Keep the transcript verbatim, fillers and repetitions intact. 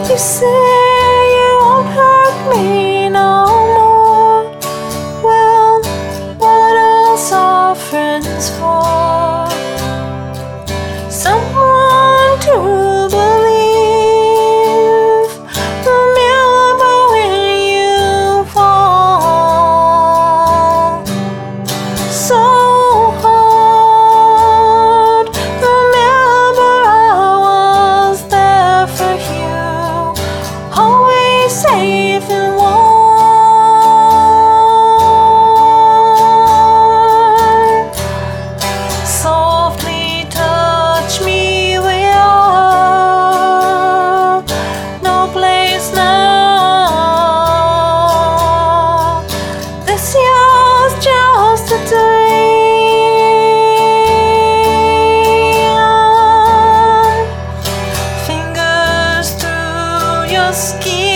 You say you won't hurt me no more. Well, what else are friends for? Someone to believe. Remember when you fall so hard. Remember I was there for you, always safe and warm. Softly touch me with your no place now. This year's just a dream. Fingers through your skin.